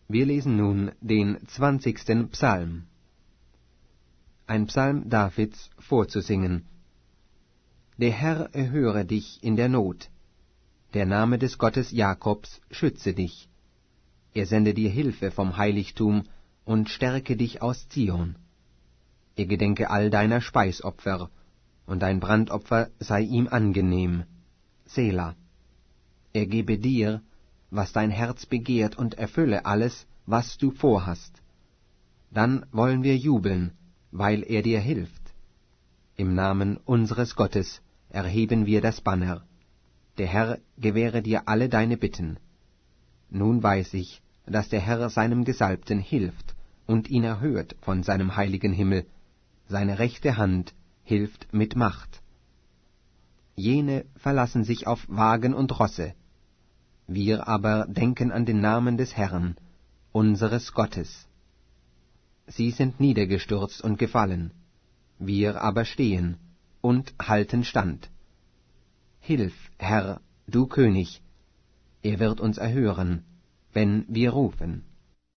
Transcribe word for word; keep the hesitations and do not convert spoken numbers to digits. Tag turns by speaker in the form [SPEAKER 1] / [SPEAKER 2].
[SPEAKER 1] Wir lesen nun den zwanzigsten Psalm. Ein Psalm Davids vorzusingen. Der Herr erhöre dich in der Not. Der Name des Gottes Jakobs schütze dich. Er sende dir Hilfe vom Heiligtum und stärke dich aus Zion. Er gedenke all deiner Speisopfer, und dein Brandopfer sei ihm angenehm. Sela. Er gebe dir, was dein Herz begehrt, und erfülle alles, was du vorhast. Dann wollen wir jubeln, weil er dir hilft. Im Namen unseres Gottes erheben wir das Banner. Der Herr gewähre dir alle deine Bitten. Nun weiß ich, dass der Herr seinem Gesalbten hilft und ihn erhört von seinem heiligen Himmel. Seine rechte Hand hilft mit Macht. Jene verlassen sich auf Wagen und Rosse. Wir aber denken an den Namen des Herrn, unseres Gottes. Sie sind niedergestürzt und gefallen, wir aber stehen und halten stand. Hilf, Herr, du König, er wird uns erhören, wenn wir rufen.